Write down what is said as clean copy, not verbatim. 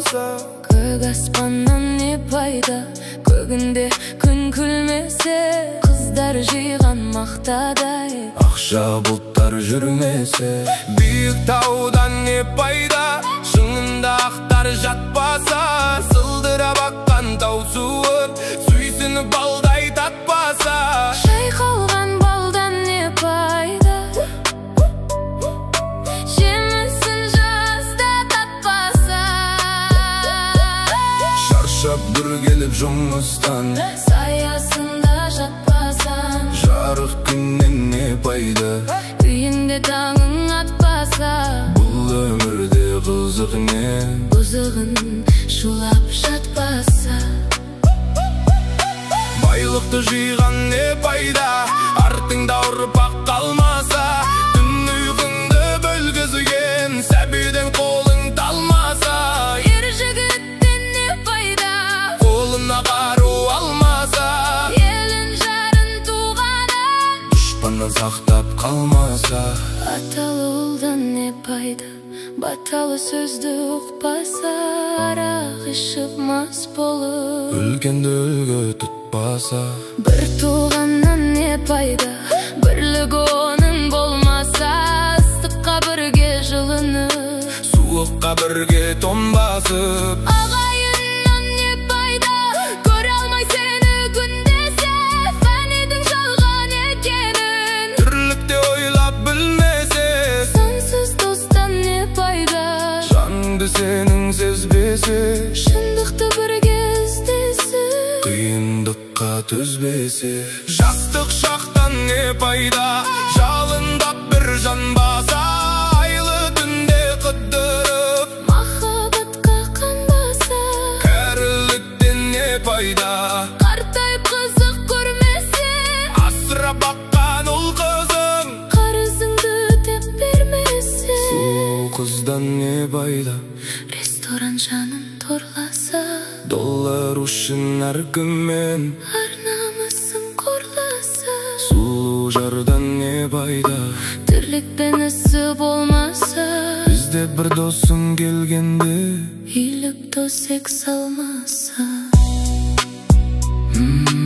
болса. Көк аспаннан не пайда, көгінде күн күлмесе, қыздар жиған мақтадай Ақша бұлттар жүрмесе. Биік таудан не пайда, шыңында ақтар жатпаса. Сылдырап аққан тау суын сүйсініп балдай татпаса. Шайқалған балдан не пайда, жемісін жазда татпаса. Шаршап бір келіп жұмыстан, саясында жатпасан. жарық күннен не пайда, үйінде таңың атпаса. бұл өмірде қызық не, бұзығын шулап жатпаса. байлықты жиған не пайда, артыңда ұрпақ қалмаса. Түн ұйқыңды бөлгізген сәбиден қолың талмаса. Ер жігіттен не пайда, Қолына қару алмаса. елін жарын туғанын Дұшпаннан сақтап қалмаса. аталы ұлдан не пайда, баталы сөзді ұқпаса. Арақ ішіп мас болып Үлкенді үлгі тұтпаса. бір туғаннан не пайда, бірлік оның болмаса. Ыстыққа бірге жылынып, Суыққа бірге тоңбасып. ағайыннан не пайда, көре алмай сені күндесе. Фәнидің жалған екенін Тірлікте ойлап білмесе. сансыз достан не пайда, Жаныңды сенің сезбесе. шындықты бірге іздесе. Қиындыққа төзбесе. Жастық шақтан не пайда, жалындап бір жан баса. Айлы түнде қыдырып, Махаббатқа қанбаса. кәріліктен не пайда, Қартайып қызық көрмесе. асырап баққан ұл қызың, Қарызыңды өтеп бермесе. сұлу қыздан не пайда, Ресторан жанын торласа. доллар үшін әркіммен ар намысын қорласа. сұлу жардан не пайда, Тірлікпен ісі болмаса. бізде бір досың келгенде Үйлік төсек салмаса.